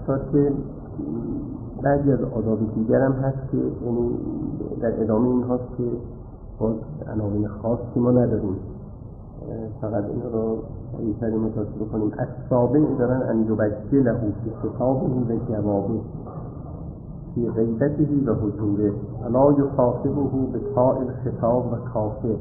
شد که بعضی از آداب دیگر هم هست که یعنی در ادامه این هست که باز عناوین خاصی ما نداریم، فقط این رو سریع‌تری متوجه کنیم. السابع دارن ان یبجله فی خطابه و جوابه فی غیبته و حضوره ولا یخاطبه بتاء الخطاب و کافه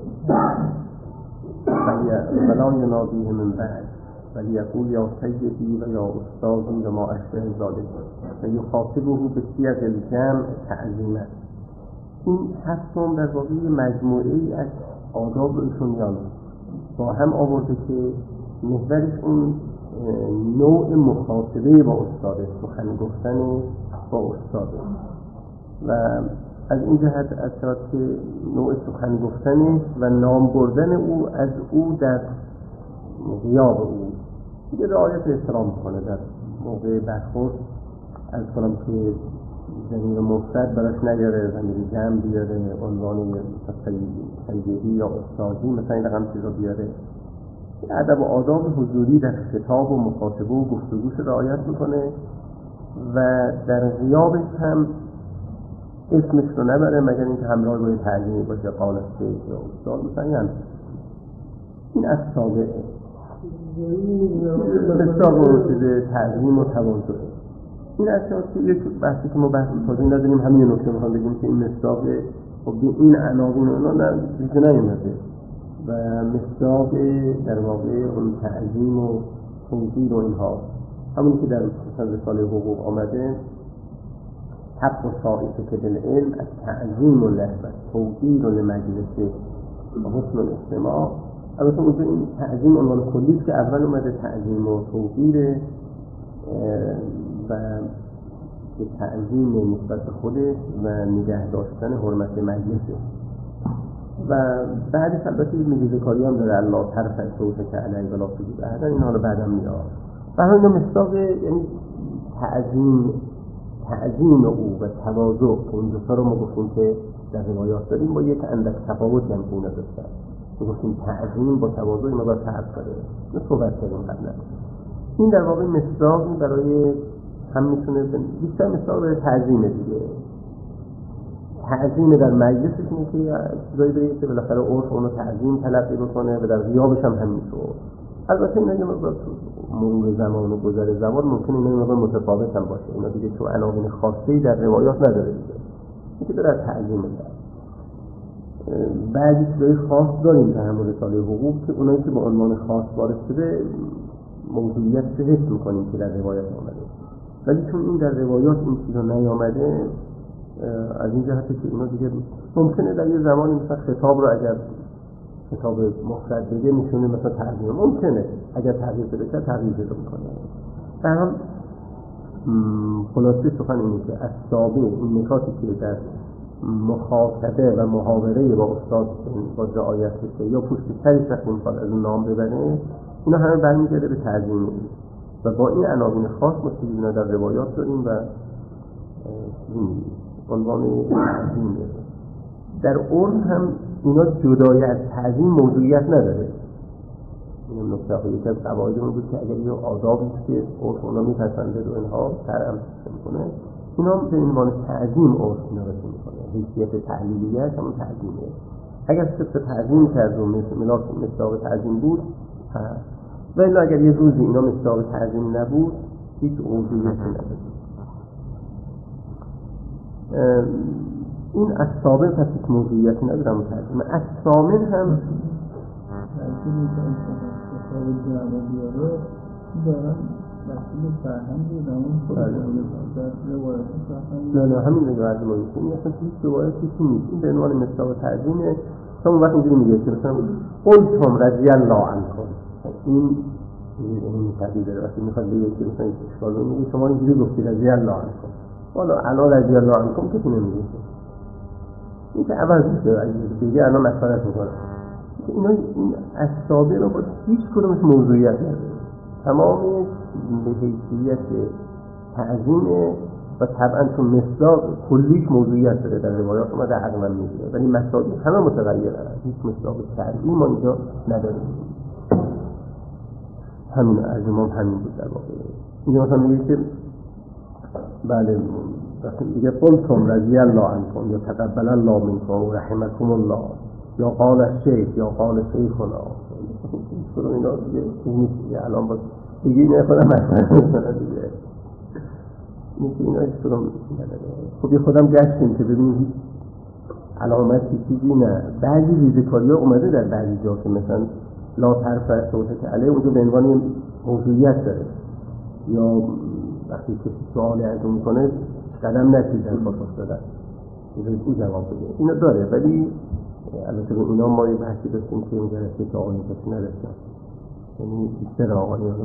ولا ینادیه من بعد ولیقول یا سیدی و یا استاذی و ما اشبه ذلک و یخاطبه بصیغ الجمع تعظیما. این هفتم در واقع مجموعه‌ای از آداب رو ایشون با هم آورده که محورش اون نوع مخاطبه با استاده، سخن گفتن با استاده و از این جهت از که نوع سخن گفتنش و نام بردن او از او در غیاب او یه رعایت احترام کنه در موقع برخورد، از کنم که ضمیر مفرد براش نیاره، ضمیر جمع بیاره، عنوان سیدی یا استادی مثلا این رقم چیزا بیاره. ادب و آداب حضوری در خطاب و مخاطبه و گفتگوش رعایت میکنه و در غیابش هم اسمش رو نبره مگر اینکه همراه با تعظیمی باشه، قال شیخ یا استاد مثلا. این از سابقه مصداق و تعظیم و تواضع. این اساس که یک بحثی که ما بحث تازه نداریم، همین نکته میخوام بگیم که این مصداق خب این عناوین اونا دیگه نیومده و مصداق در واقع اون تعظیم و توقیر و اینها همونی که در رساله حقوق آمده، حق و صائفه بالعلم از تعظیم له و توقیر لمجلسه و حسن الاستماع. البته اونجا این تعظیم عنوان کلیست که اول اومده تعظیم و توقیر و تعظیم نسبت خودش و نگه داشتن حرمت مجلسه و بعدش البته میجوزه کاری هم داره الله ترفع صوتک علیه ولا تجیب احدا، این حالا بعدم میاد و همین مصداق یعنی تعظیم او و تواضع که این دوتا رو ما گفتیم که در روایات داریم با یک اندک تفاوت هم که اینا داشتن. ما گفتیم تعظیم با تواضع اینا باید فرق داره، نه صحبت کردیم قبلا. این در واقع مصداقی برای هم میتونه بیشتر مصداق برای تعظیم دیگه. تعظیم در مجلسش اینه که چیزایی داره که بالاخره عرف اونو تعظیم تلقی بکنه و در غیابش هم همینطور. البته اینا یه مقدار مرور زمان و گذر زمان ممکنه اینا یه مقدار متفاوت هم باشه. اینا دیگه چون عناوین خاصی در روایات نداره دیگه. این که داره از تعظیم میشه. بعضی چیزای خاص داریم در همون رساله حقوق که اونایی که با عنوان خاص وارد شده موضوعیت رو حس می‌کنیم که در روایات آمده، ولی چون این در روایات این چیزا نیامده از این جهته که اینا دیگه ممکنه در یه زمانی مثلا خطاب رو اگر خطاب مفرد بگه نشونه مثلا تعظیم ممکنه اگر تغییر بده که تغییر بده می‌کنه. در هم خلاصه سخن اینه که از سابق این نکاتی که در مخاطبه و محاوره با استاد با رعایت بشه یا پشت سرش وقتی میخواد از اون نام ببره، اینا همه برمیگرده به تعظیم و با این عناوین خاص ما چیزی در روایات داریم و عنوان تعظیم در عرف هم اینا جدای از تعظیم موضوعیت نداره. این نکته ها یکی از قواعد اون بود که اگر یه آدابی که عرف اونا میپسنده و اینها شرع هم میکنه، اینا به عنوان تعظیم عرف اینا رسیم میکنه. حیثیت تعلیلیه همون تعظیمه. اگر صرف تعظیم کرد و مصداق تعظیم بود و الا اگر یه روزی اینا مصداق تعظیم نبود هیچ موضوعیتی نداره. این از ثابت پس هیچ موضوعیتی نداره متعظیم. از ثامن هم نه همین روایت ما میگیم مثلا هیچ روایتی نیست. این به عنوان مصداق تعظیمه. شما وقتی اینجوری میگه که مثلا قلتم رضی الله عنکم، این تعبیر داره. وقتی میخواد بگه که مثلا اشکال رو میگه شما اینجوری گفتی رضی الله عنکم، والا الان رضی الله عنکم که نمیگه، این که عوض میشه دیگه الان مسئله میکنه. اینا این اسباب رو با هیچ کدومش موضوعیت نداره، تمامش به حیثیت تعظیم و طبعا چون مصداق کلیش موضوعیت داره در روایات اومده عقلا میگیره، ولی مصادیق همه متغیر هستن، هیچ مصداق شرعی ما اینجا نداریم. همین از امام همین بود در واقع. اینجا مثلا میگه که بله دیگه قلتم رضی الله عنکم یا تقبل الله منکم و رحمکم الله یا قال الشیخ یا قال شیخنا اینا دیگه نیست الان باز دیگه اینه خودم مثلا دیگه نیست اینا ایسترام خب یه خودم گشتیم که ببینید علامتی چیزی نه بعضی ریزکاری ها اومده در بعضی جا که مثلا لا ترفع صوتک علیه اونجا به عنوان موضوعیت داره یا وقتی کسی سوالی از اون میکنه قدم نشید در پاسخ دادن او جواب بده اینا داره ولی البته به اینا ما یه بحثی داشتیم که این جلسه که آقایی کسی نداشتم یعنی بیشتر آقایی ها رو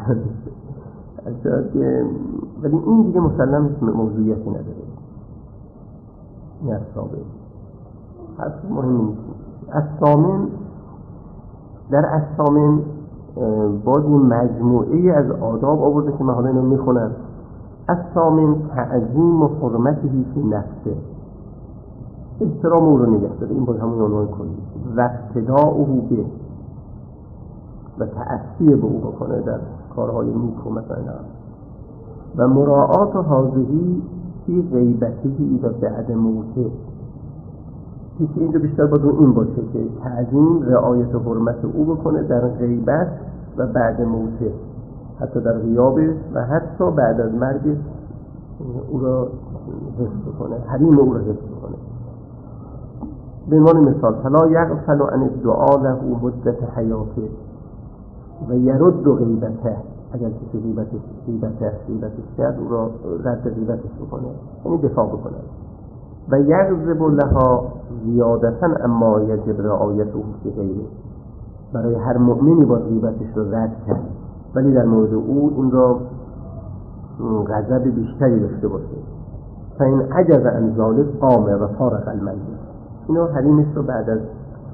برگیم ولی این دیگه مسلم موضوعیتی نداره این اصابه حرف مهم نیست اصامن در اصامن باز این مجموعه از آداب آورده که من حالا اینو میخونم اصامن تعظیم و حرمتهی فی نفسه احترام او رو نگه داره این باز همون عنوان کنید و اقتداؤه به و تأثیر به او بکنه در کارهای نیک و مثلا و مراعات حاضری فی غیبتهی و بعد موته که اینجا بیشتر باید این باشه که تعظیم رعایت و حرمت او بکنه در غیبت و بعد موته حتی در غیابش و حتی بعد از مرگش او را حفظ بکنه حریم او را حفظ بکنه به عنوان مثال فلا یغفل عن الدعاء له مدت حیاته و یرد غیبته اگر کسی غیبتش کرد او را رد غیبتش بکنه یعنی دفاع بکنه و یغضب لها زیادتا اما یجب رعایته فی غیره برای هر مؤمنی با غیبتش رو رد کرد ولی در مورد او این را غضب بیشتری داشته باشه فإن عجز عن ذلك قام و فارق المجلس اینا حریمش رو بعد از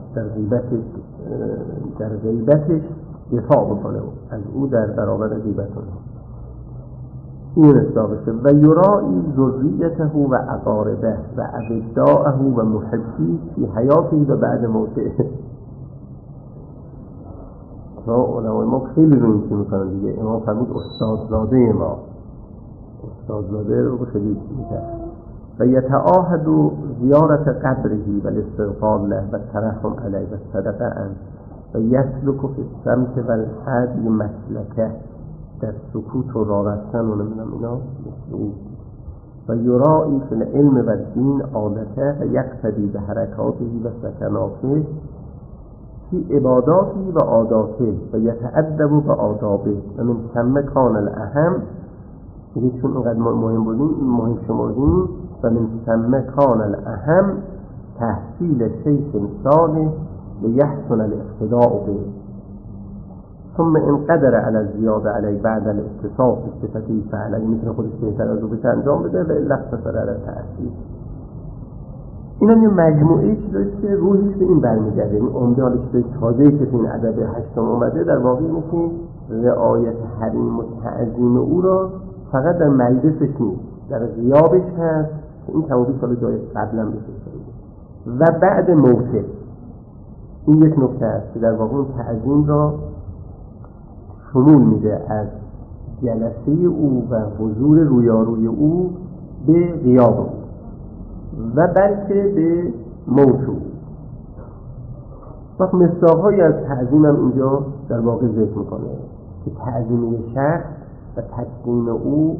در غیبتش دفاع بکنه از او در برابر غیبت این استابشه و یرائی ذریته و اقاربه و اعداءه و محبی فی حیاته و بعد موته علمای ما خیلی رو این که میکنن دیگه امام فرمود استادزاده ما استادزاده رو خیلی میکنن و یتعاهد زیارت قبره و الاستغفار له و الترحم علیه و الصدقه عنه و یسلک فی الصمت و الهدی مسلکه در سکوت و راه رفتن و نمیدونم اینا مثل او و یرائی فی العلم و الدین عادته و یقتدی به حرکاته و سکناته فی عباداتی و عاداته و یتأدب به آدابه و من ثم کان الاهم دیگه چون اینقدر مهم شمردیم و من ثم کان الاهم تحصیل شیخ صالح لیحسن الاقتداء به ثم ان قدر علی الزیاده علی بعد الاتصاف صفتی فعلا میتونه خودش بهتر از او بشه انجام بده و الاختصار علی تحصیل این هم یه مجموعه چیزاییست که روحش به این برمیگرده یعنی عمده حالا چیزای تازه‌ای که این ادب هشتم اومده در واقع اینه که رعایت حریم و تعظیم او را فقط در مجلسش نیست در غیابش هست این تمامی سال جای قبلا بشه و بعد موته این یک نکته است که در واقع اون تعظیم را شمول میده از جلسه او و حضور رویاروی او به غیاب او و بلکه به موت او وقت مصداق‌هایی از تعظیم هم اینجا در واقع ذکر میکنه که تعظیم شخص و تکریم او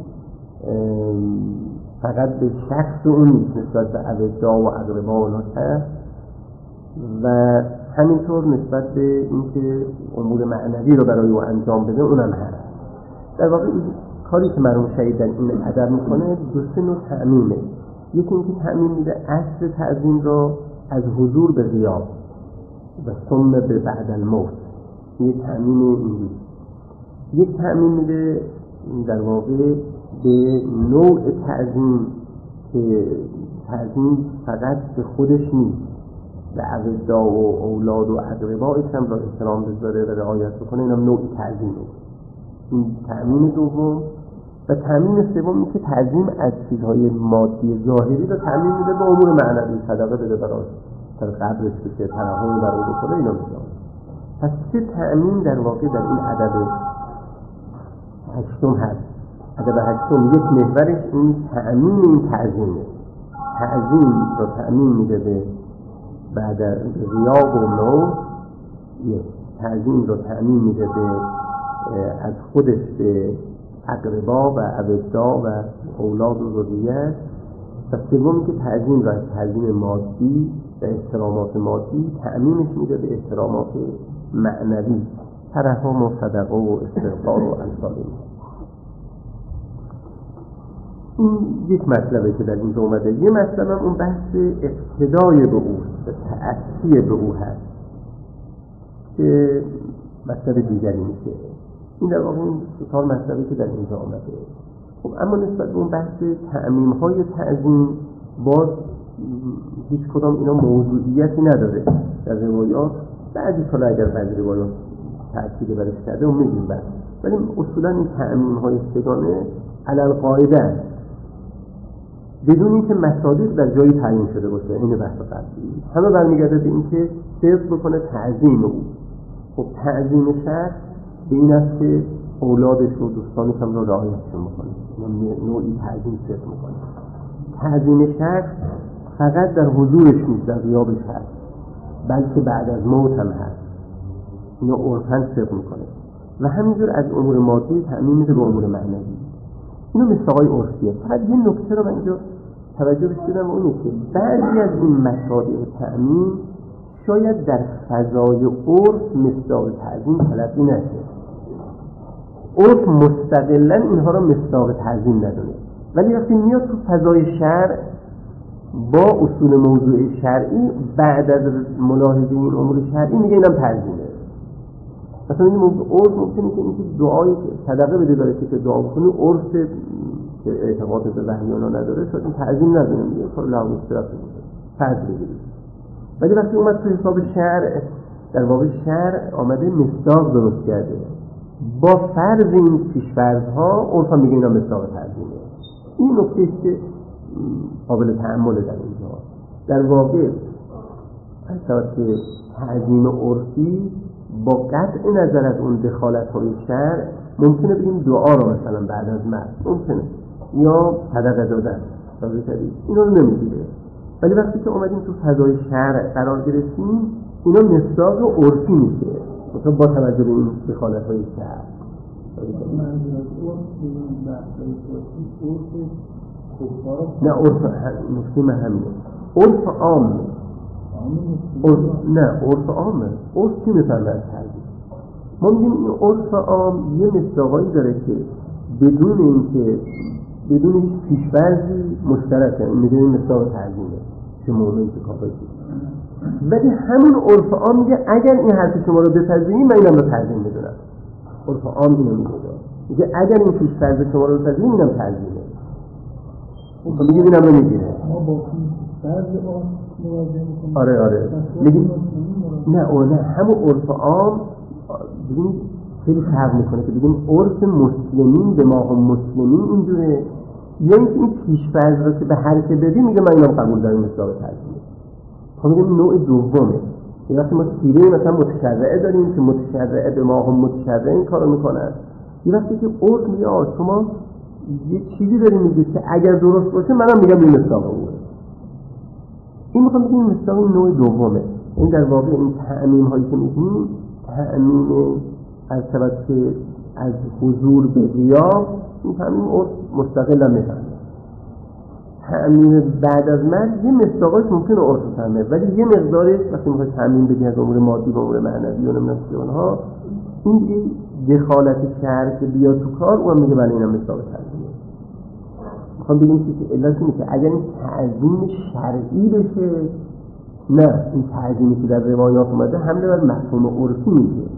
فقط به شخص اون نیست نسبت به اعضا و اقربا و ناصح و همینطور نسبت به اینکه امور معنوی رو برای او انجام بده اونم هست در واقع کاری که مرحوم شهید در این ادب میکنه دو سه نوع تعمیمه یکی اینکه تعمیم میده اصل تعظیم را از حضور به غیاب و ثم به بعد الموت یک تعمیم اینجوری یک تعمیم میده در واقع به نوع تعظیم که تعظیم فقط به خودش نیست به اعضا و اولاد و اقربایش هم را احترام بذاره و رعایت بکنه اینم نوع تعظیمه این تعمیم دوم و تعمیم سوم این که تعظیم از چیزهای مادی ظاهری را تعمیم میده به امور معنوی صدقه بده برای در قبرش بشه ترحم برای بکنه اینا میشه پس چه تعمیم در واقع در این ادب هشتم هست ادب هشتم یک محورش این تأمین این تعظیمه. تعظیم رو تأمین میده به بعد غیاب و موت، تعظیم رو تأمین میده به از خودش به اقربا و اودا و اولاد و ذریت. و سوم که تعظیم رو از تعظیم مادی و احترامات مادی تأمینش میده به احترامات معنوی، ترحم و صدقه و استغفار و امثال این یک مطلبه که در اینجا اومده. یه مطلب هم اون بحث اقتدای به او، تأثیر به او هست که مطلب دیگری میشه. این در واقع این چهار مطلبه که در اینجا آمده. خب اما نسبت به اون بحث تعمیم‌های تعظیم باز هیچ کدام اینا موضوعیتی نداره در روایات. بعضی حالا اگر بعضی روایات تأکید برش کرده اون میگیم بس، ولی اصولا این تعمیم‌های سگانه علل قاعده بدون اینکه مصادیق در جایی تعیین شده باشه. این بحث قبلی همه برمیگرده به اینکه صدق بکنه تعظیم او. خب تعظیم شخص به این است که اولادش و دوستانش هم رو رعایتشون بکنه، نوعی تعظیم صدق میکنه. تعظیم شخص فقط در حضورش نیست، در غیابش هست، بلکه بعد از موت هم هست. اینو عرفاً صدق میکنه و همینجور از امور مادی تأمین میده به امور معنوی. اینو مثاقای عرفیه. فقط یه نکته رو من اینجا توجه بشیدم و اونه که بعضی از این مصادیق تأمین شاید در فضای عرف مصداق تعظیم تلقی نشه. عرف مستقلاً اینها رو مصداق تعظیم ندونه، ولی وقتی میاد تو فضای شرع با اصول موضوع شرعی بعد از ملاحظه این امور شرعی میگه اینم تعظیمه. مثلا این عرف ممکنه که اینکه دعای صدقه بده برای که دعا بکنی، عرف که اعتقاد به وحیانا نداره شاید این تعظیم نداره، میگه کار لحظه استرافه بوده فرض بگیرید. ولی وقتی اومد تو حساب شرع، در واقع شرع آمده مصداق درست کرده با فرض این پیش‌فرض‌ها، عرف هم میگه اینا مصداق تعظیمه. این نکته است که قابل تأمل در اینجا. در واقع حساب که تعظیم عرفی با قطع نظر از اون دخالت‌های شرع ممکنه بگیم دعا رو مثلا بعد از مرگ ممکنه، یا صدقه دادن اینا رو نمیگیره. ولی وقتی که اومدیم تو فضای شرع قرار گرفتیم اینا مصداق عرفی میشه، مثلا با توجه به این دخالت‌های شرع. نه عرف مسلم همینه، عرف عامه. نه عرف عامه. عرف چی میفهمه از تعظیم؟ ما میگیم این عرف عام یه مصداقایی داره که بدون اینکه بدون هیچ پیش‌فرضی مشترکه، این میگه این مصداق تعظیمه که مؤمن که کافر شد. ولی همون عرف عام میگه اگر این حرف شما رو بپذیری من اینم رو تعظیم میدونم. عرف عام اینو میگه اگر این پیش‌فرض شما رو بپذیری اینم تعظیمه. خب میگه اینم رو میگیره. ما با پیش‌فرض مواجه میکنیم. آره میگیم نه همون عرف عام ببینید خیلی فرق میکنه که بگیم عرف مسلمین به ما هم مسلمین اینجوره، یا اینکه این پیش‌فرض رو که به هر که بدی میگه من اینم قبول دارم مصداق تعظیمه. خب میگیم نوع دومه. یه وقتی ما سیره مثلا متشرعه داریم که متشرعه به ما هم متشرعه این کارو میکنن، یه وقتی که عرف میگه شما یه چیزی داری میگید که اگر درست باشه منم میگم این مصداق اوه. این میخوام بگیم مصداق نوع دومه. این در واقع این تعمیم هایی که میگیم تعمیم از توسط از حضور به غیاب، این تعمیم مستقل هم میفهمه. تعمیم بعد از مرگ یه مصداقاش ممکنه عرف فهمه، ولی یه مقدارش وقتی میخواد تعمیم بدی از امور مادی به امور معنوی و نمیدونم چه اونها، این دخالت شرع که بیاد تو کار اون میگه بله اینم مصداق تعظیمه. میخوام بگیم که علت اینه که اگر این تعظیم شرعی بشه، نه این تعظیمی که در روایات اومده حمله بر مفهوم عرفی میشه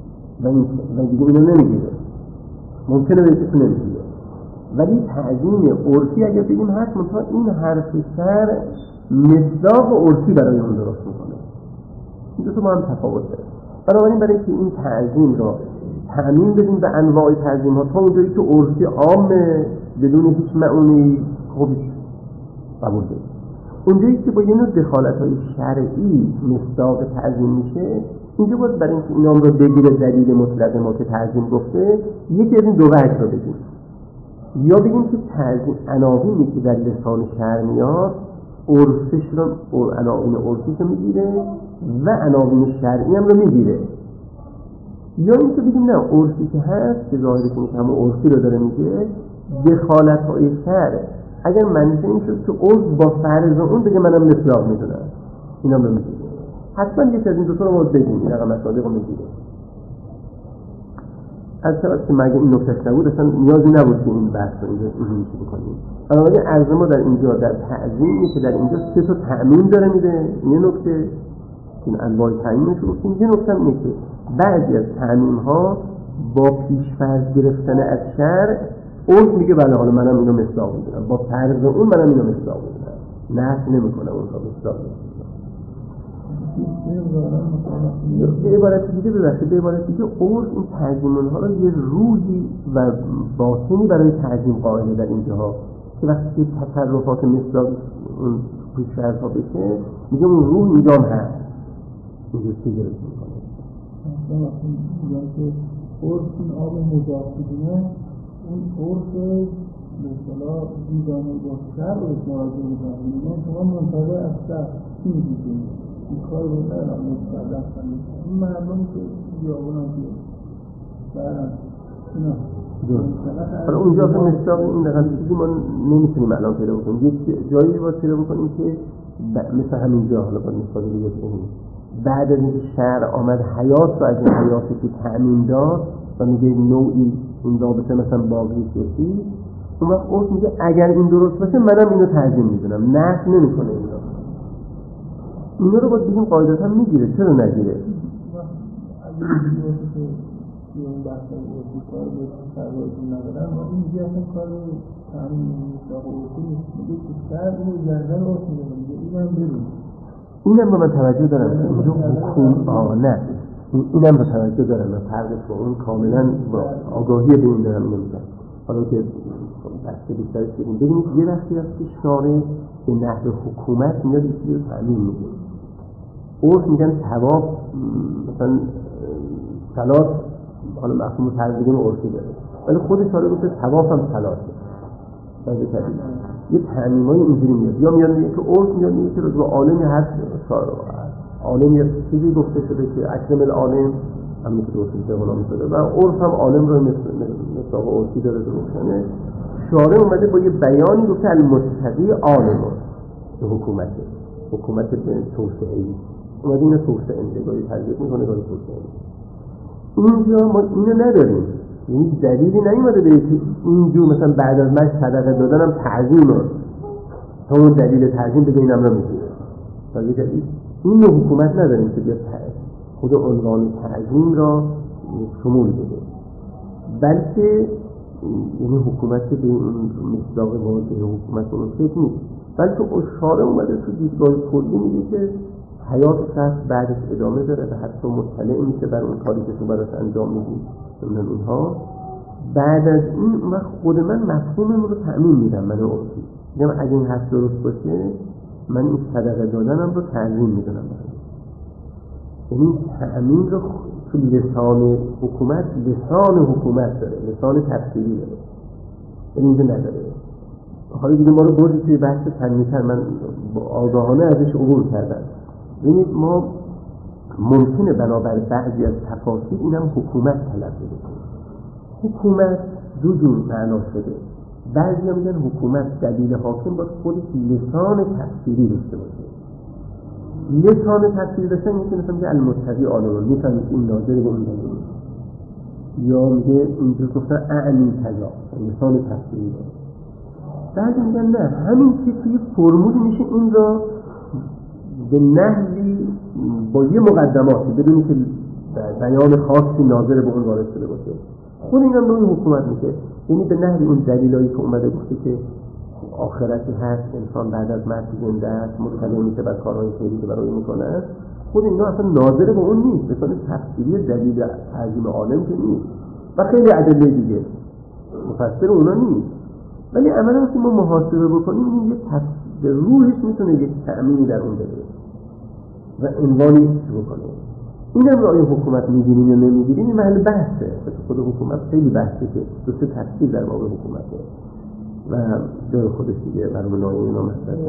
و دیگه اینو نمیگیره، ممکنه بهش نمیگیره. ولی تعظیم عرفی اگر بگیم هست مثلا این حرف شرع مصداق عرفی برای اون درست میکنه. این دو تا با هم تفاوت داره. بنابراین برای که این تعظیم را تعمیم بدیم به انواع تعظیم ها تا اونجایی که عرفی عامه بدون هیچ معونی خوبش قبول بدیم. اونجایی که با یه نوع دخالت‌های شرعی مصداق تعظیم میشه، اینجا باید برای اینکه اینام رو بگیره دلیل مطلق ما که تعظیم گفته، یکی از این دو وجه رو بگیم. یا بگیم که عناوینی که در لسان شرع میاد عرفش رو، عناوین عرفیش رو میگیره و عناوین شرعی هم رو میگیره، یا این که بگیم نه عرفی که هست که ظاهری که همون عرفی رو داره میگه دخالت های شرع اگر منشه این شد که عرف با فرض اون بگه منم مصداق میدونم اینا رو میگیره. حتما یکی از این دوتا رو باید بگیم این رقم مصادیق رو میگیره. از طرف که مگه این نکتهش نبود اصلا نیازی نبود که این بحث رو اینجا شروع کنیم. بنابراین عرض ما در اینجا در تعظیمی که در اینجا 3 تا تأمین داره میده. یه نکته این انواع تأمینش رو گفتیم. یه نکته اینه که بعضی از تأمین‌ها با پیش‌فرض گرفتن از شرع اون میگه بله حالا منم اینو مصداق میدونم، با فرض اون منم اینو مصداق میدونم، نفی نمی‌کنم اون رو مصداق میدونم. به عبارت دیگه ببخشید، به عبارت دیگه عرف این ترجمان‌ها رو یه روحی و باطنی برای ترجیم قائله در اینجاها که وقتی تصرفات مصداق اون پیش‌فرض‌ها بشه میگه اون روح اینجا هم هست. اینجا چی گرفت می‌کنه؟ مثلا که عرف این آب مضافیه اون عرف به اصطلاح دیگانه با شر رو مراجعه می‌کنه. میگن شما منتظر از شر چی می‌گید؟ این کار رو ندارم مستقل کنید. این مردم که بیابونم که برن اینا حالا اونجا اصلا مصداق این دقیقا چیزی ما نمیتونیم الان پیدا بکنیم. یک جایی باید پیدا بکنیم که مثل همینجا حالا با نسبت به یک بعد از اینکه شرع آمد حیات رو از این حیاتی که تأمین داد و میگه نوعی این رابطه مثلا باقی کسی، اون وقت عرف میگه اگر این درست باشه منم اینو ترجیح میدونم، نفی نمیکنه اینا رو باید بگیم قاعدتا میگیره. چرا نگیره؟ اون بحث عرفی کار به سربایتون ندارن و این میگه اصلا کار تأمین مصداق عرفی نیست. میگه که شرع اینو گردن عرف میدونه، میگه اینم بریم. اینم رو من توجه دارم که اینجا حکوم نه اینم رو توجه دارم و فرقش با اون کاملا با آگاهی به این دارم نمیدونم. حالا که بحث بیشترش بگیم ببینید یه وقتی هست که شارع به نحو حکومت میاد این چیزی رو تأمین میده. عرف میگن ثواب مثلا صلات حالا مفهوم ترجمه عرفی داره ولی خود شارع میگه ثواب هم صلاته. بعد یه تعمیمای اینجوری میاد یا میاد میگه که عرف میاد میگه که رجوع عالمی هست عالم یه چیزی گفته شده که اکرم العالم همین که دوستی به غلامی شده و عرف هم عالم رو مثل عرفی داره درستنه. شارع اومده با یه بیانی رو که المتقی عالم به حکومت به توسعه‌ای اومده اینو توسعه نگاهی ترجیح میکنه نگاهی توسعه. اینجا ما اینو نداریم، این دلیلی نیومده به که اینجور مثلا بعد از من صدقه دادنم تعظیمه تا اون دلیل تعظیم بگه اینم رو میگیره. این نوع حکومت نداریم که بیاد خود عنوان تعظیم را شمول بده، بلکه یعنی حکومت به این مصداق واضح حکومت اون فکر نیست، بلکه اشاره اومده تو دیدگاه کلی میگه که حیات شخص بعدش ادامه داره و حتی مطلع میشه بر اون کاری که تو براش انجام میدی نمیدونم اینها. بعد از این من خود من مفهومم رو تأمین میدم. من عرفی میگم اگه این حرف درست باشه من این صدقه دادنم رو تعظیم میدونم. یعنی تأمین رو تو لسان حکومت لسان حکومت داره، لسان تفسیری داره، یعنی اینجا نداره. حالا دیگه ما رو بردی توی بحث تنمیتر من با آگاهانه ازش عبور کردم. ببینید ما ممکنه بنابر بعضی از تفاسیر اینم حکومت تلفظ کنیم. حکومت دو جور معنا شده. بعضی هم میگن حکومت دلیل حاکم باید خودش لسان تفسیری داشته باشه. لسان تفسیری داشتن یکی مثلا میگه المتقی عالم میفهمید این ناظر به اون دلیل، یا میگه اینجور گفتن اعنی تجا لسان تفسیری داره. بعضی میگن نه همین که توی فرمولی میشه این را به نحوی با یه مقدماتی بدونی که بیان خاصی ناظر به اون وارد شده باشه خود این هم به اون حکومت میشه. یعنی به نحوی اون دلیلایی که اومده گفته که آخرتی هست انسان بعد از مرگ زنده است مطلع میشه بر کارهای خیری که برای میکنه، خود اینا اصلا ناظر به اون نیست، مثلا تفسیری دلیل تعظیم عالم که نیست و خیلی ادله دیگه مفسر اونا نیست. ولی عملا وقتی ما محاسبه بکنیم این یه به روحش میتونه یک تأمینی در اون بده و عنوانی بکنه. اینم رای حکومت میگیرین یا نمیگیرین محل بحثه. خود حکومت خیلی بحثه که دو سه تفسیر در باب حکومته. و جای خودش دیگه برای نایه اینا مطلب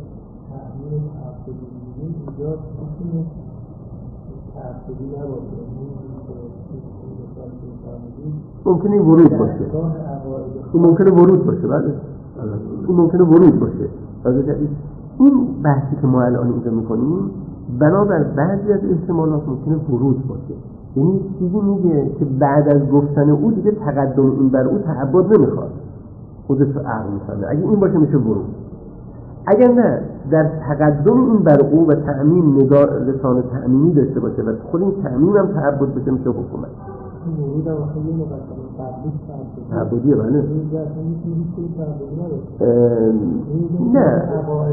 ممکنه ورود باشه، این ممکنه ورود باشه، بله این ممکنه ورود باشه. این بحثی که ما الان اینجا میکنیم بنابر بعضی از احتمالات ممکنه ورود باشه، یعنی چیزی میگه که بعد از گفتن او دیگه تقدم این بر او تعبد نمیخواد، خودش رو عقل میفهمه. اگه این باشه میشه ورود. اگر نه در تقدم این بر او و تأمین نگاه لسان تأمینی داشته باشه و خود این تأمین هم تعبد بشه میشه حکومت. ورود هم خیلی مقدمه تعبدیه بله. نه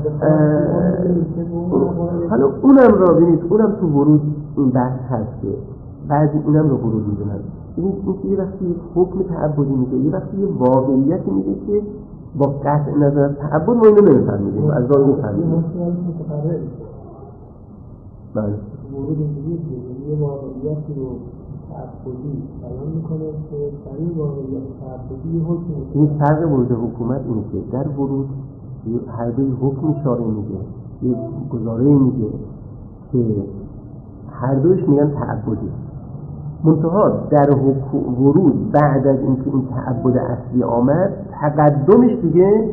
حالا اونم را بینید، اونم تو ورود این بحث هست که بعضی اینم رو ورود میدونن. این که یه وقتی حکم تعبدی میده، یه وقتی یه واقعیتی میده که با قطع نظر تعبد ما اینو نمیفهمیدیم، از دار میفهمیدیم. بله ورود اینجوریه که یه واقعیتی رو تعبدی بیان میکنه که در این واقعیت تعبدی حکم این فرق ورود حکومت اینه که در ورود هر دوی حکم اشاره میگه، یه گزاره میگه که هر دویش میگن تعبدی. منتها در ورود بعد از اینکه این تعبد اصلی آمد تقدمش دیگه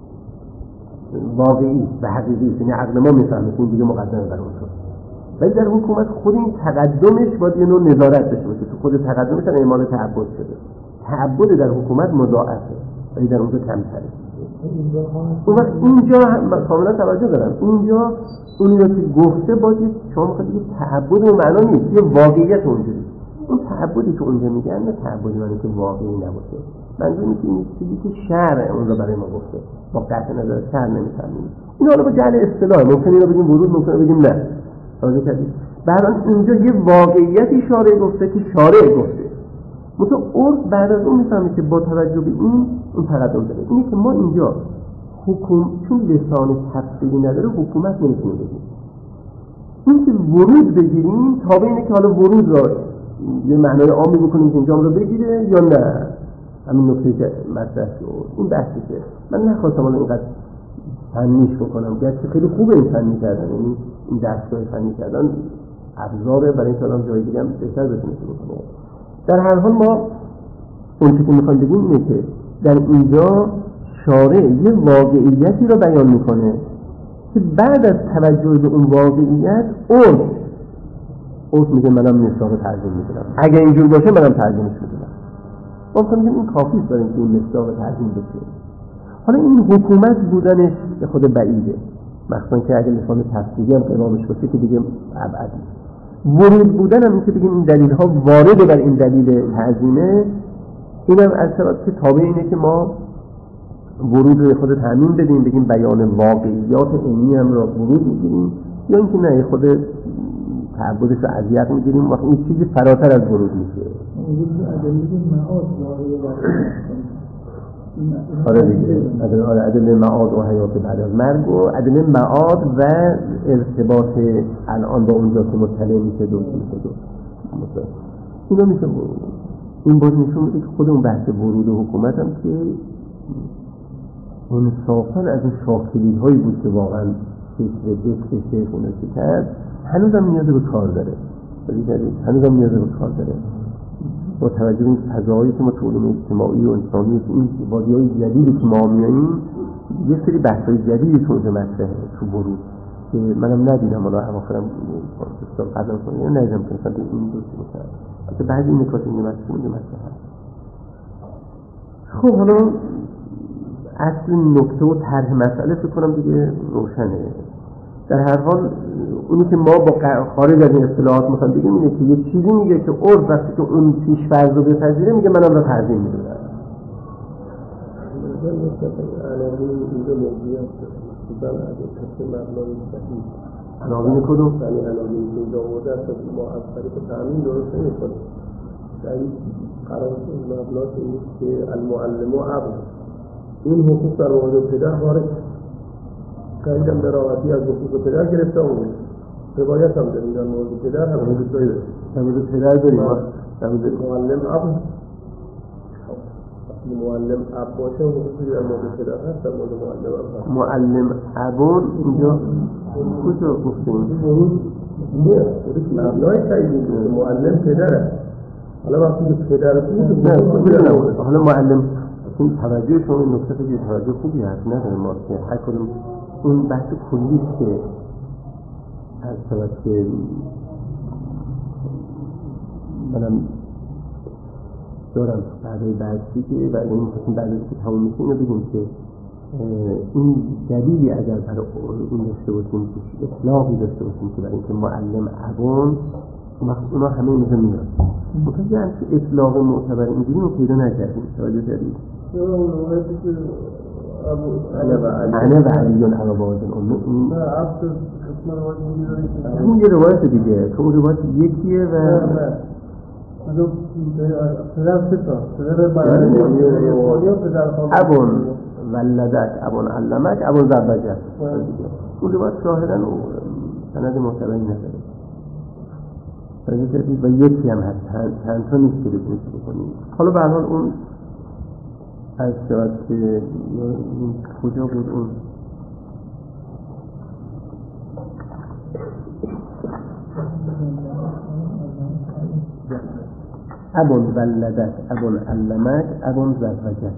واقعی و حقیقی، یعنی عقل ما میفهمه که این دیگه مقدمه بر اون شد. ولی در حکومت خود این تقدمش باید یه نوع نظارت بشه باشه، تو خود تقدمش هم اعمال تعبد شده. تعبد در حکومت مضاعفه ولی در اونجا کمتره. اون وقت اینجا کاملا توجه دارم، اینجا اونی رو که گفته باید شما میخواید دیگه تعبد اون معنا نیست، یه واقعیت اونجوری. اون تعبدی که اونجا میگن نه تعبدی معنی که واقعی نباشه. منظور اینه که این چیزی که شرع اون رو برای ما گفته با قطع نظر شرع نمیفهمیم. این حالا با جعل اصطلاح ممکنه اینو بگیم ورود، ممکنه بگیم نه. توجه کردید؟ برای اینجا یه واقعیتی شارع گفته که شارع گفته. مثلا عرف بعد از اون میفهمه که با توجه به این تقدم داره. اینه که ما اینجا حکومت چون لسان تفصیلی نداره حکومت نمیتونه بگیم. این که ورود بگیریم تابع اینه که حالا ورود را یه معنای عامی بکنیم که اینجا رو بگیره یا نه. همین نکته که مطرح شد این بحثی که من نخواستم حالا اینقدر فنیش بکنم، گرچه خیلی خوبه این فنی کردن، یعنی این دستگاه فنی کردن ابزاره برای اینکه آدم جای دیگه هم بهتر بتونه بکنه. در هر حال ما اون چیزی که میخوایم بگیم اینه که در اینجا شارع یه واقعیتی رو بیان میکنه که بعد از توجه به اون واقعیت عرف میگه منم مصداق ترجمه میکنم، اگه اینجور باشه منم ترجمهش میکنم. ما میگیم این کافیست برای اینکه این مصداق ترجمه بشه. حالا این حکومت بودنش به خود بعیده، مثلا که اگه لسان تفسیری هم قوامش باشه که دیگه ابعدی. ورود بودن هم این که بگیم این دلیل ها وارد بر این دلیل تعظیمه، اینم از طرف که تابع اینه که ما ورود رو خود تامین بدیم، بگیم بیان واقعیات علمی هم را ورود میگیریم، یا اینکه نه خود تعبدش رو از یق میگیریم و این چیزی فراتر از ورود میشه. آره دیگه، ادله معاد و حیات بعد از مرگ و ادله معاد و ارتباط الان با اونجا که مطلع میشه دو اینا میشه ورود. این باز نشون میده که خود اون بحث ورود و حکومت هم که انصافا از این شاکلی هایی بود که واقعا فکر دست شیخ اونه که کرد هنوزم نیاز به کار داره، هنوزم نیاز به کار داره. با توجه به این فضاهایی که ما تو علوم اجتماعی و انسانی این بازی‌های جدیدی که ما میاییم یه سری بحث‌های جدیدی تو اونجا مطرحه تو ورود که منم ندیدم، حالا اواخرم قبلا کنم ندیدم که مثلا این دوستی بکنم حتی بعضی این نکات این مطرحه. خب حالا اصل نکته و طرح مسئله فکر کنم دیگه روشنه. در هر حال اونی که ما با خارج از این اصطلاحات مثلا بگیم اینه که یه چیزی میگه که عرف وقتی که اون پیش فرض رو بپذیره میگه منم را تعظیم میدونم. عناوین کدوم؟ یعنی عناوین که اینجا آورده است ما از طریق تعمین درست نمی‌کنیم. یعنی قرار مبناش این است که المعلم و ابو این حقوق در مورد پدر خارج خیلی هم براحتی از حقوق پدر گرفته آمده. روایت هم داریم در مورد پدر هم حقوق داریم. در مورد پدر داریم. در مورد معلم ابو معلم اب باشه اون چیزی در مورد پدر هست، در مورد معلم اب هست. معلم ابون اینجا کجا گفتیم؟ نه مبنای تایید معلم پدره. حالا وقتی که پدر بود نه حالا معلم این توجه شما این نکته که توجه خوبی هست نداره ما که هر کدوم اون بحث کلی است که از طرف که منم دارم بعدای بعدی که بعد این قسم بعدی که تمام میشه اینو بگیم که این دلیلی اگر برای اون داشته باشیم که اطلاقی داشته باشیم که برای اینکه معلم ابون اونا همه اینجا میاد متوجه هم که اطلاق معتبر اینجوری رو پیدا نکردیم توجه کردیم انا و علیون عرباز اون یه روایت دیگه که اون روایت یکیه و ابون ولدک ابون علمک ابون زبجک اون روایت شاهدن و سند معتبری نداره و یکی هم هست چند تا نیست که بکنید بکنید. حالا به هر حال اون از شود که کجا بود اون ابون ولدک ابون علمک ابون زبجک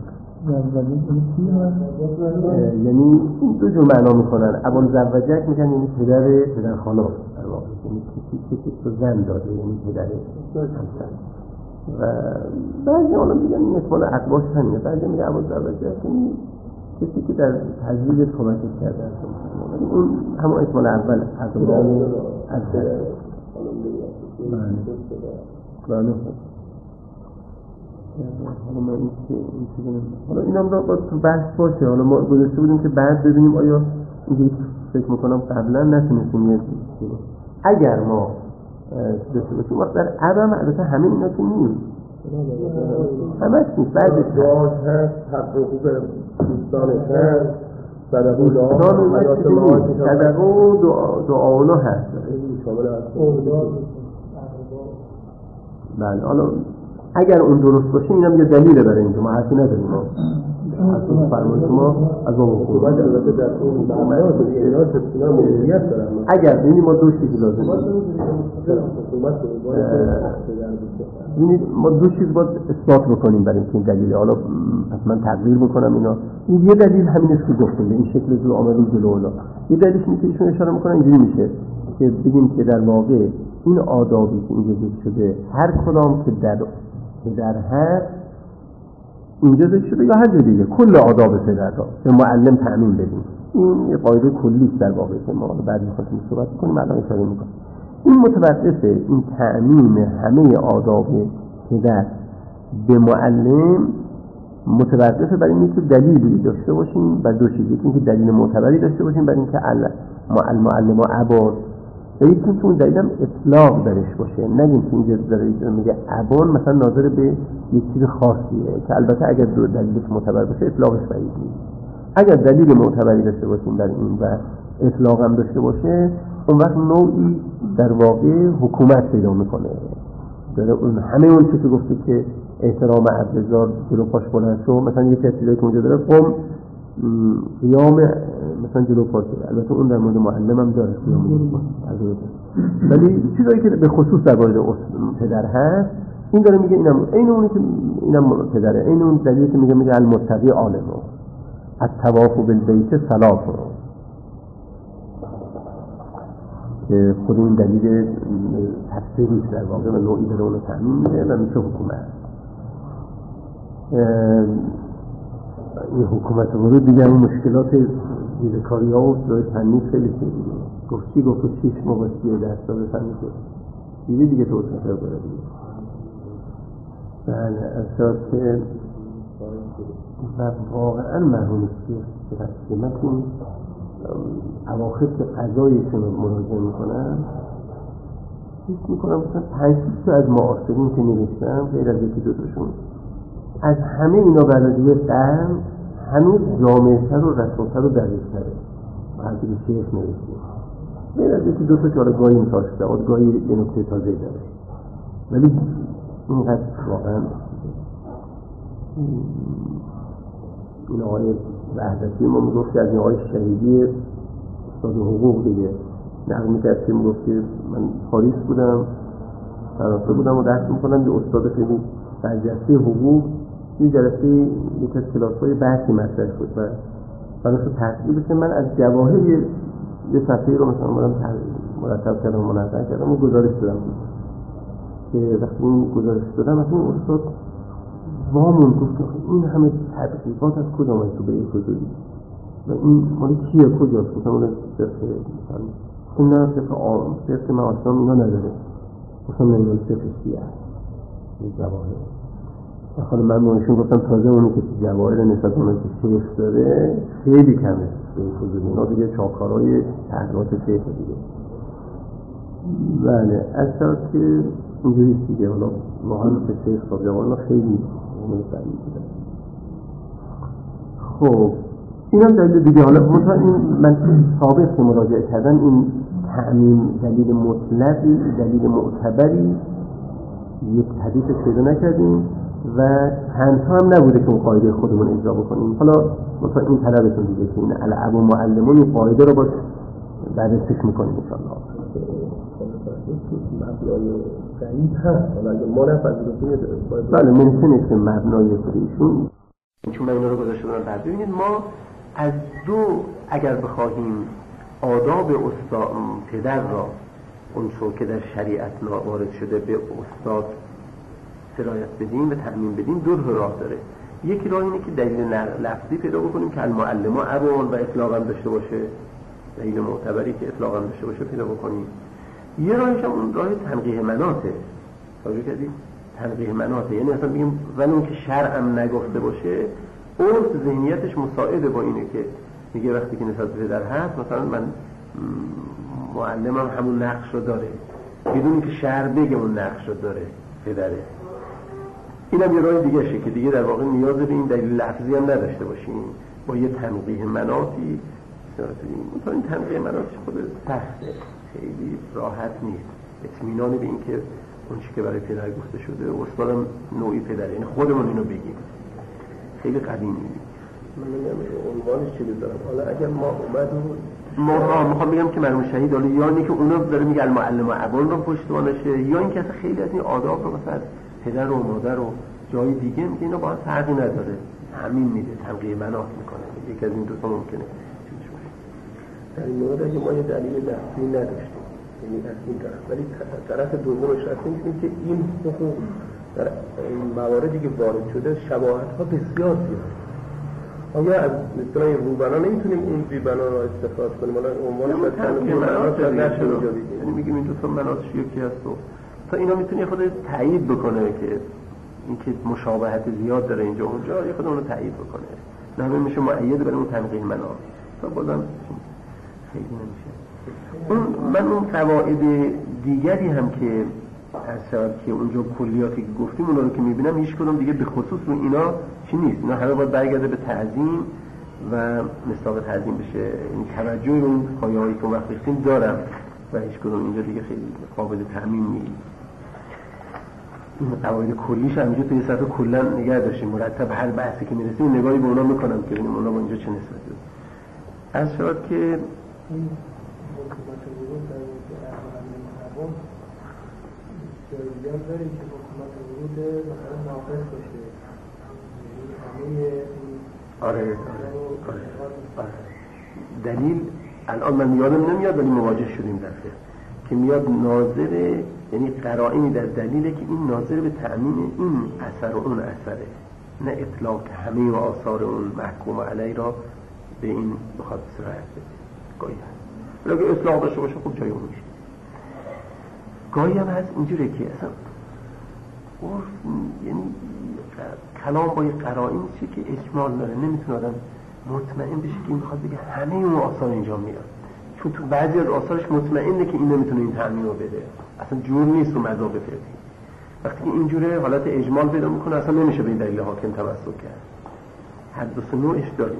یعنی این دو جور معنا میکنن. ابون زبجک میگن یعنی پدر خانم در واقع یعنی کسی که زن داده یعنی پدر همسر و بعضی حالا میگن این اسمان اقباش همینه بعضی میگن ابون زبجک یعنی کسی که در تجویز کمک کرده است اون همون اسمان اول اقبال از بله حالا این هم را تو بحث باشه. حالا ما گذاشته بودیم که بعد ببینیم آیا اینجوری فکر میکنم قبلا نتونستیم یه اگر ما داشته باشیم وقت در عدم البته همه اینا که نیست همش نیست بعدش هست حقوق دوستانش هست صدقه و دعاونا هست بله. حالا اگر اون درست باشه اینم یه دلیله برای اینکه ما حرفی نداریم اصلا فرمایش ما از اون حکومت البته در اون معنیات اینا تفصیلا موضوعیت دارن اگر ببینید ما دو چیز لازم ببینید ما دو چیز باید اثبات بکنیم برای اینکه این دلیله. حالا پس من تقریر بکنم اینا این یه دلیل همین است که گفتیم این شکل زو عامل جلو اونا یه دلیلش اینه که ایشون اشاره میکنن اینجوری میشه که بگیم که در واقع این آدابی که اینجا ذکر شده هر کدام که در هست اینجا ذکر شده یا هر جا دیگه کل آداب پدر را به معلم تأمین بدیم. این یه قاعده کلی است در واقع که ما بعد می‌خوایم صحبت کنیم الان اشاره می‌کنم. این متوسطه این تأمین همه آداب پدر به معلم متوسطه برای اینکه دلیلی داشته باشیم و دو چیز اینکه دلیل معتبری داشته باشیم برای اینکه معلم و ابا یکی که اون دلیل هم اطلاق درش باشه نگیم که اینجا داره میگه ابان مثلا ناظر به یک چیز خاصیه که البته اگر دو دلیلش معتبر باشه اطلاقش بعید نیست. اگر دلیل معتبری داشته باشیم در این و اطلاق هم داشته باشه اون وقت نوعی در واقع حکومت پیدا میکنه داره اون همه اون چیزی که گفته که احترام عبدالزار جلو پاش بلند شو مثلا یکی از چیزایی که اونجا داره قم قیام مثلا جلو پاش البته اون در مورد معلم هم داره قیام جلو پاش ولی چیزایی که به خصوص در مورد پدر هست این داره میگه اینم این اونی که اینم پدره این اون دلیلی که میگه المتقی عالم الطواف بالبیت صلاة که خود این دلیل تفسیری در واقع و نوعی داره اونو تأمین میده و میشه حکومت. این حکومت ورود دیگه همون مشکلات زیرکاری ها و داره تنیز خیلی دیگه گفت چیش مباشیه دستا به تنیز دیگه توسعه داره دیگه بله اساس که و واقعا مرحوم است که من این اواخر که قضایشون رو مراجعه میکنم حس میکنم مثلا 5-6 تا از معاصرین که نوشتم غیر از یکی دوتاشون از همه اینا برای قرن هنوز جامعتر و رسوتر و دقیق‌تره وقتی به شیخ نوشتیم غیر از یکی دوتا که حالا گاهی امتحاش شده گاهی یه نکته تازه داره ولی اینقدر واقعا این آقای وحدتی ما میگفت که از این آقای شهیدی استاد حقوق دیگه نقل میکرد که میگفت که من پاریس بودم، فرانسه بودم و درس میکنم، یه استاد خیلی برجسته حقوق یه جلسه یک از کلاس‌های بحثی مطرح شد و برای شد تحقیق بشه. من از جواهر یه صفحه رو مثلا مرتب کردم و منظم کردم و گزارش دادم که وقتی این گزارش دادم از این استاد وامون گفت این همه تحقیقات از کجا آمد تو به این فضولی و این مالی کیه کجاست؟ گفتم مالی این نه صرف من آسلام اینا نداره. گفتم نه این صرف شیعه این جواهر و حالا من ماشون گفتم تازه اونی که جواهر نسبت اونی که شیخ داره خیلی کمه به این فضولی، اینا دیگه چاکارای تحقیقات شیخ دیگه. بله از طرف که اینجوری دیگه حالا واقعا به شیخ صاحب جواهر خیلی اونو سعی بودن. خب این هم دلیل دیگه. حالا من ثابت که مراجعه کردن این تعمیم دلیل مطلقی دلیل معتبری یک حدیث پیدا نکردیم و چندتا هم نبوده که اون قاعده خودمون اجرا بکنیم. حالا مثلا این طلبتون دیگه که این العب و معلمون این قاعده رو باش بررسیش میکنیم انشاءالله. مبنای ضعیف هست، حالا اگه ما نفذیریم بله ممکنه که مبنای خودشون چون من اینا رو گذاشته بودم بعد ببینید ما از دو اگر بخواهیم آداب پدر را اونطور که در شریعت وارد شده به استاد سرایت بدیم و تعمیم بدیم دو راه داره. یکی راه اینه که دلیل لفظی پیدا بکنیم که المعلم ابون و اطلاقا داشته باشه، دلیل معتبری که اطلاقا داشته باشه پیدا بکنیم. یه راهش هم اون راه تنقیح مناطه. توجه کردید؟ تنقیح مناطه یعنی اصلا بگیم ولی اون که شرعم نگفته باشه اون ذهنیتش مساعده با اینه که میگه وقتی که نسبت به پدر هست مثلا من معلمم همون نقش رو داره بدون که شرع بگه اون نقش رو داره پدره. اینم یه راه دیگه شه که دیگه در واقع نیاز به این دلیل لفظی هم نداشته باشیم، با یه تنقیح مناطی مثلا این تنقیح مناطی خود سخته، خیلی راحت نیست. اطمینان به این که اون چی که برای پدر گفته شده استادم نوعی پدره، یعنی خودمون اینو بگیم خیلی قوی نیست. من عنوانش چی بذارم؟ حالا اگر ما میخوام بگم که مرحوم شهید حالا یا اینکه اونا داره میگه المعلم و ابوان رو پشتوانشه، یا اینکه اصلا خیلی از این آداب رو مثلا پدر و مادر و جای دیگه میگه اینا با هم فرقی نداره، همین میده تنقیح مناط میکنه. یکی از این دو تا ممکنه در این مورد اگه ما یه دلیل لفظی نداشتیم یعنی از این طرف، ولی طرف دومش هستیم که این حقوق در مواردی که وارد شده شباهت ها بسیار زیاد. آیا از مثلا این روبنا نمیتونیم این بیبنا را استفاده کنیم؟ حالا عنوان تنقیح مناط یعنی میگیم این دو تا مناطش یکی هست و تا اینا میتونه خود تایید بکنه که اینکه مشابهت زیاد داره اینجا اونجا، یه خود اون رو تایید بکنه، نه میشه مؤید برای اون تنقیح مناط. تا بازم خیلی نمیشه. من اون قواعد دیگری هم که اصلا که اونجا کلیاتی که گفتیم اونا رو که میبینم هیچ کدوم دیگه به خصوص رو اینا چی نیست، اینا همه باید برگرده به تعظیم و مصداق تعظیم بشه. این توجه اون پایه‌هایی که وقت گفتیم دارم و هیچ کدوم اینجا دیگه خیلی قابل تعمیم نیست. این قواعد کلیش همینجا توی صفحه کلا نگه داشتیم، مرتب هر بحثی که میرسیم نگاهی به اونا میکنم که ببینیم اونا با اینجا چه نسبتی داره. از شد که جایزیان داریم که حکومت ورود مثلا ناقص باشه، آره. دلیل الان من یادم نمیاد ولی مواجه شدیم دفعه که میاد ناظر، یعنی قرائنی در دلیله که این ناظر به تأمین این اثر و اون اثره، نه اطلاق همه و آثار اون محکوم علی را به این بخواد سرایت بده. گاهی هست ولی اگه اصلاح داشته باشه خوب جای اون میشه. گاهی هم هست اینجوره که اصلا یعنی کلام با یه قرائن چیه که اجمال داره، نمیتونه آدم مطمئن بشه که این میخواد بگه همه اون آثار اینجا میاد، چون تو بعضی از آثارش مطمئنه که این نمیتونه این تعمیم رو بده، اصلا جور نیست رو مذاق فقهی. وقتی که اینجوره حالت اجمال پیدا میکنه اصلا نمیشه به این دلیل حاکم تمسک کرد. حد و سنوعش داریم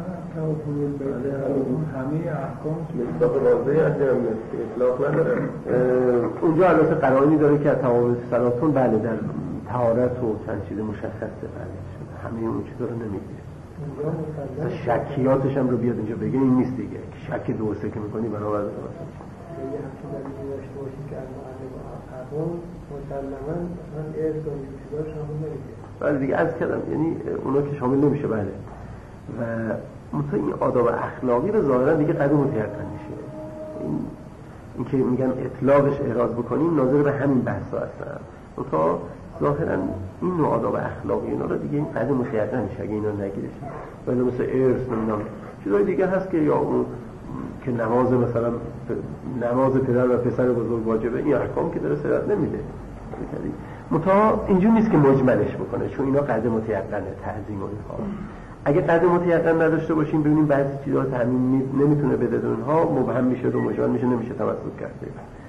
همه احکام مصداق واضحی از اطلاق نداره. اونجا البته قرائنی داره که از توابع صلاتون بله در طهارت و چند چیز مشخصه بله همه اون چیزا رو نمیگیره. شکیاتش هم رو بیاد اینجا بگه این نیست دیگه، شک درسته که میکنی برابر درسته یه همچین دلیلی داشته باشیم که المعلم ابون مسلما من ارث و چیزا شامل نمیشه. بله دیگه از کردم، یعنی اونا که شامل نمیشه. بله و مثلا این آداب اخلاقی رو ظاهرا دیگه قدر متیقن میشه. این که میگن اطلاقش اعراض بکنیم ناظر به همین بحثا هستن. تا ظاهرا این نوع آداب اخلاقی اینا رو دیگه این قدر متیقن میشه اگه اینا نگیرش. ولی مثلا ارث نمیدونم چیزای دیگه هست که یا اون که نماز مثلا نماز پدر و پسر بزرگ واجبه، این احکام که داره سرعت نمیده. متا اینجور نیست که مجملش بکنه، چون اینا قدر متیقنه تعظیم و اینها. اگه قدر متیقن نداشته باشیم ببینیم بعضی چیزا تعمیم نمیتونه بده، اونها مبهم میشه و مجمل میشه، نمیشه توسط کرده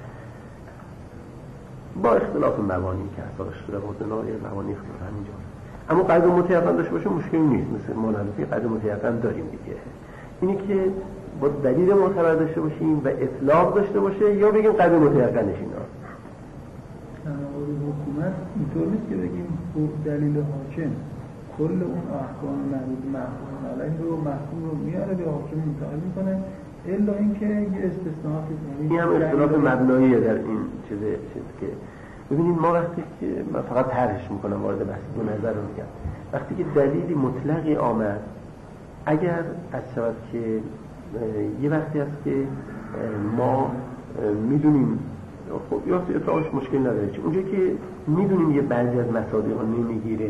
با اختلاف مبانی که اصلاش شده بودن و یه مبانی اختلاف همینجا. اما قدر متیقن داشته باشیم مشکلی نیست، مثل ما نمیشه قدر متیقن داریم دیگه. اینی که با دلیل معتبر داشته باشیم و اطلاق داشته باشه یا بگیم قدر متیقنش اینا. تناول حکومت اینطور نیست که بگیم دلیل حاکم کل اون احکام مربوط محکوم علیه رو محکوم رو میاره به حاکم منتقل میکنه، الا اینکه یه استثناءات این هم اختلاف مبناییه در این چیز که ببینید ما وقتی که من فقط طرحش میکنم وارد بحث دو نظر رو میگم، وقتی که دلیلی مطلقی آمد اگر از شود که یه وقتی هست که ما میدونیم خب یا اطلاقش مشکل نداره، اونجا که میدونیم یه بعضی از مصادیق رو نمیگیره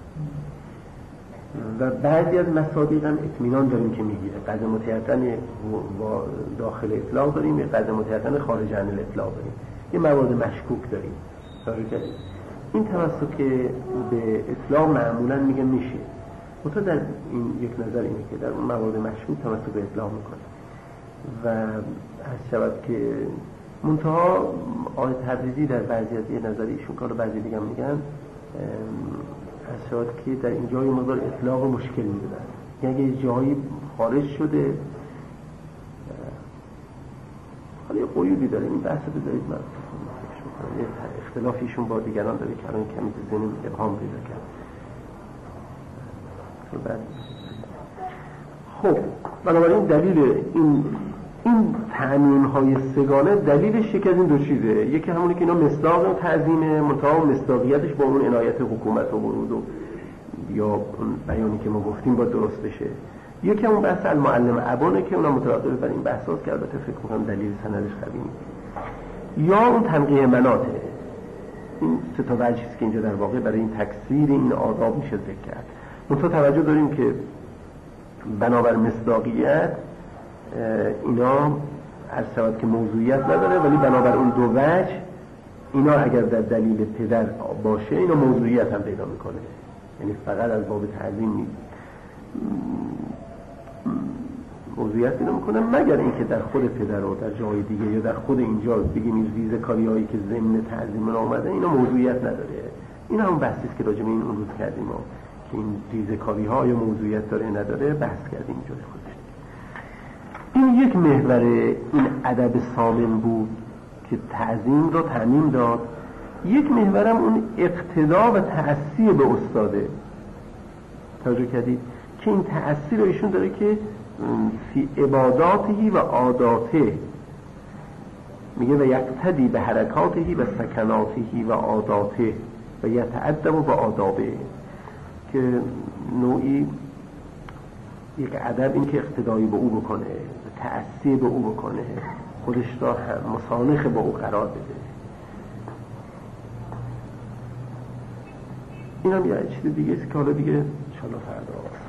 و بعضی از مصادیق هم اطمینان داریم که میگیره، قدر متیقن با داخل اطلاق داریم، یه قدر متیقن خارج عن الاطلاق داریم، یه موارد مشکوک داریم. این توسط که به اطلاق معمولا میگه میشه، منتها در این یک نظر اینه که در اون موارد مشکوک توسط به اطلاق میکنه و از شود که منتها آیه تبریزی در بعضی از یه نظری ایشون کارو بعضی دیگه میگن از شود که در این جای مقدار اطلاق مشکل میدونن، یعنی اگه جایی خارج شده حالا یه قیودی داره، این بحث رو بذارید من یه اختلافیشون با دیگران داره که الان کمی تو ذهنم ابهام پیدا کرد. خب بنابراین دلیل این تعمیم های سگانه دلیلش یکی از این دو چیزه، یکی همونه که اینا مصداق و تعظیم مطابق مصداقیتش با اون عنایت حکومت و ورود و یا اون بیانی که ما گفتیم با درست بشه، یکی همون بحث المعلم ابانه که اونا مترادف بر این بحث هاست که البته فکر میکنم دلیل سندش قوی نیست، یا اون تنقیه مناطه. این سه تا وجهی است که اینجا در واقع برای این تکثیر این آداب میشه ذکر کرد. منتها توجه داریم که بنابر مصداقیت اینا هر شود که موضوعیت نداره، ولی بنابر اون دو وجه اینا اگر در دلیل پدر باشه اینا موضوعیت هم پیدا میکنه، یعنی فقط از باب تعظیم نیست، موضوعیت پیدا میکنه مگر اینکه در خود پدر و در جای دیگه یا در خود اینجا بگیم این ریزکاری‌هایی که ضمن تعظیم آمده اینا موضوعیت نداره. این هم بحثی است که راجع به این اون روز کردیم ما که این ریزکاری‌ها یا موضوعیت داره نداره بحث کردیم اینجا خودش. این یک محور این ادب سامن بود که تعظیم رو تعمیم داد. یک محورم اون اقتدا و تأثیر به استاده. توجه کردید که این تأثیر رو ایشون داره که فی عباداته و عاداته، میگه و یقتدی به حرکاته و سکناته و عاداته و یتأدب با آدابه، که نوعی یک ادب این که اقتدایی به او بکنه، تأثیر به او بکنه، خودش را مسانخ با او قرار بده. این هم یه چیز دیگه است که حالا دیگه انشاءالله فردا